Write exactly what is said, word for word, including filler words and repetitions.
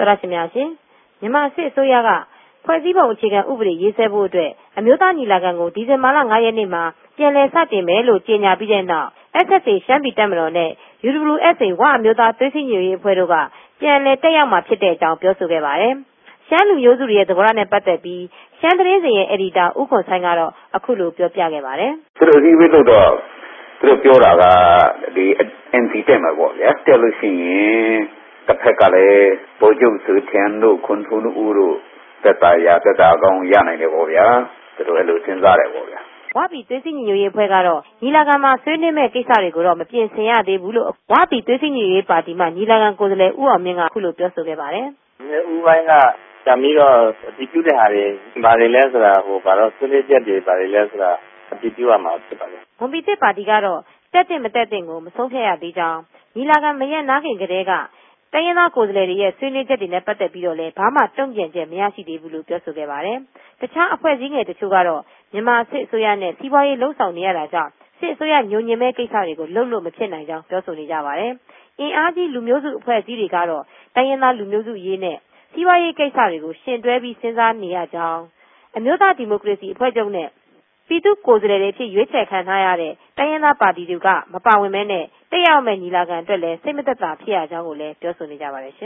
သောတရှင်များရှင်မြန်မာစစ်အစိုးရကဖွဲ့စည်းပုံအခြေခံဥပဒေရေးဆွဲဖို့အတွက်အမျိုးသားညီလာခံကိုဒီဇင်ဘာလ၅ရက်နေ့မှာပြန်လည်စတင်မယ်လို့ကြေညာပြီးတဲ့နောက် S S A ရှမ်းပြည်တပ်မတော်နဲ့ U W S A ဝအမျိုးသားသွေးစည်းညီညွတ်ရေးအဖွဲ့တို့ကပြန်လည်တက်ရောက်မှာဖြစ်တဲ့အကြောင်းပြောဆိုခဲ့ပါတယ်။ရှမ်းလူမျိုးစုတွေရဲ့သဘောထားနဲ့ပတ်သက်ပြီးရှမ်းသတင်းစဉ်ရဲ့အယ်ဒီတာဦးခွန်ဆိုင်ကတော့အခုလိုပြောပြခဲ့ပါတယ်။သူတို့ဒီဝိလို့တော့သူတို့ပြောတာကဒီ N C တက်မှာပေါ့ဗျာတက်လို့ရှိရင်တစ်ဖက်ကလည်းဗိုလ်ချုပ်စုချန်တို့ခွန်ထုံးဦးတို့တက်တာရတက်တာကောင်းရနိုင်တယ်ပေါ့ဗျာသူတို့အဲ့လိုစဉ်းစားတယ်ပေါ့ဗျာဝါပီသွေးစည်းညီညွတ်ရေးအဖွဲ့ကတော့ညီလာခံမှာဆွေးနွေးမဲ့ကိစ္စတွေကိုတော့မပြင်ဆင်ရသေးဘူးလို့ဝါပီသွေးစည်းညီညွတ်ရေးပါတီမှညီလာခံကိုယ်စားလှယ်ဦးအောင်မြင့်ကအခုလိုပြောဆိုခဲ့ပါတယ်။ဦးပိုင်းကတမီတော့ဒီပြုတဲ့ဟာတွေဘာတွေလဲဆိုတာဟိုဘာလို့ဆွေးနွေးချက်တွေဘာတွေလဲဆိုတာအတည်ပြုရမှာဖြစ်ပါတယ်။ဝန်ပီတစ်ပါတီကတော့တက်တဲ့မတက်တဲ့ကိုမဆုံးဖြတ်ရသေးကြောင်းညီလာခံမရက်နားခင်ကတည်းကတိုင်းရင်းသားကိုယ်စားလှယ်တွေရဲ့ဆွေးနွေးချက်တွေနဲ့ပတ်သက်ပြီးတော့လည်းဘာမှတုံ့ပြန်ချက်မရရှိသေးဘူးလို့ပြောဆိုခဲ့ပါတယ်။တခြားအဖွဲ့အစည်းငယ်တချို့ကတော့မြန်မာစစ်အစိုးရနဲ့စီးပွားရေးလှုံ့ဆော်နေရတာကြောင့်စစ်အစိုးရညှို့ညင်မဲ့ကိစ္စတွေကိုလုပ်လို့မဖြစ်နိုင်ကြောင်းပြောဆိုနေကြပါတယ်။အင်အားကြီးလူမျိုးစုအဖွဲ့အစည်းတွေကတော့တိုင်းရင်းသားလူမျိုးစုအရေးနဲ့စီးပွားရေးကိစ္စတွေကိုရှင်တွဲပြီးစဉ်းစားနေရကြောင်းအမျိုးသားဒီမိုကရေစီအဖွဲ့ချုပ်နဲ့ပြည်သူ့ကိုယ်စားလှယ်တွေဖြစ်ရွေးချယ်ခံထားရတဲ့တိုင်းရင်းသားပါတီတွေကမပါဝင်မဲနဲ့တက်ရောက်မဲ့ညီလာခံအတွက်လည်းစိတ်မသက်သာဖြစ်ရကြောင်းကိုလည်းပြောဆိုနေကြပါတယ်ရှ